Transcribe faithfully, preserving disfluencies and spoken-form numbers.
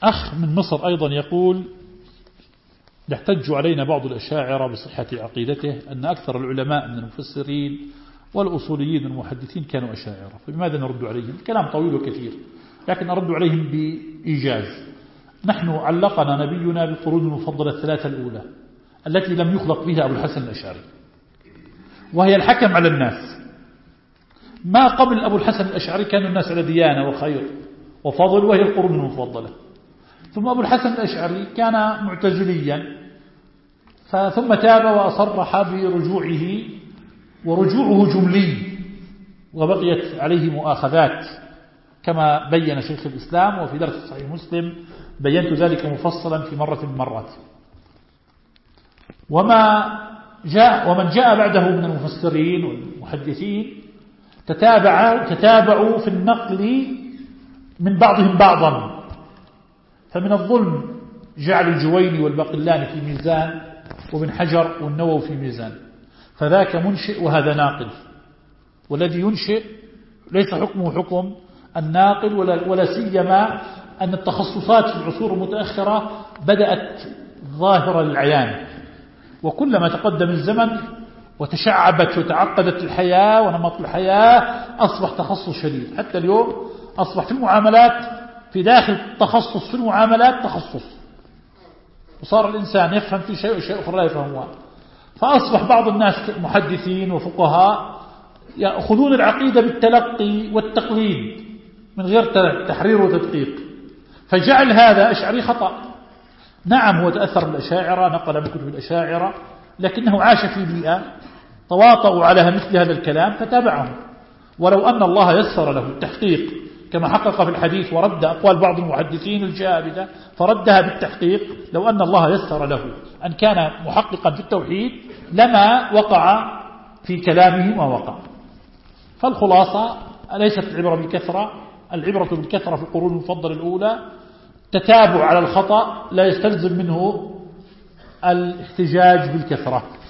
أخ من مصر أيضا يقول: يحتج علينا بعض الأشاعرة بصحة عقيدته أن أكثر العلماء من المفسرين والأصوليين والمحدثين كانوا أشاعرة، فبماذا نرد عليهم؟ الكلام طويل وكثير، لكن نرد عليهم بإيجاز. نحن علقنا نبينا بالقرون المفضلة الثلاثة الأولى التي لم يخلق بها أبو الحسن الأشعري، وهي الحكم على الناس. ما قبل أبو الحسن الأشعري كانوا الناس على ديانة وخير وفضل، وهي القرون المفضلة. ثم أبو الحسن الأشعري كان معتزليا، ثم تاب وأصرح برجوعه، ورجوعه جملي وبقيت عليه مؤاخذات كما بين شيخ الإسلام، وفي درس صحيح مسلم بينت ذلك مفصلا في مرة من مرات. وما جاء ومن جاء بعده من المفسرين والمحدثين تتابع تتابعوا في النقل من بعضهم بعضا، فمن الظلم جعل الجويني والباقلاني في ميزان، وابن حجر والنووي في ميزان، فذاك منشئ وهذا ناقل. والذي ينشئ ليس حكمه حكم الناقل، ولا, ولا سيما أن التخصصات في العصور المتأخرة بدأت ظاهرة للعيان، وكلما تقدم الزمن وتشعبت وتعقدت الحياة ونمط الحياة أصبح تخصص شديد. حتى اليوم أصبح في المعاملات، في داخل التخصص في المعاملات تخصص، وصار الإنسان يفهم في شيء وشيء أخرى لا يفهمها. فأصبح بعض الناس محدثين وفقهاء يأخذون العقيدة بالتلقي والتقليد من غير تحرير وتدقيق، فجعل هذا أشعري خطأ. نعم هو تأثر بالأشاعرة، نقل من كتب الأشاعرة، لكنه عاش في بيئة تواطؤوا على مثل هذا الكلام فتابعهم. ولو أن الله يسر له التحقيق كما حقق في الحديث ورد أقوال بعض المحدثين الجابدة فردها بالتحقيق، لو أن الله يسر له أن كان محققا في التوحيد لما وقع في كلامه ما وقع. فالخلاصة ليست العبرة بالكثرة، العبرة بالكثرة في القرون المفضلة الأولى. تتابع على الخطأ لا يستلزم منه الاحتجاج بالكثرة.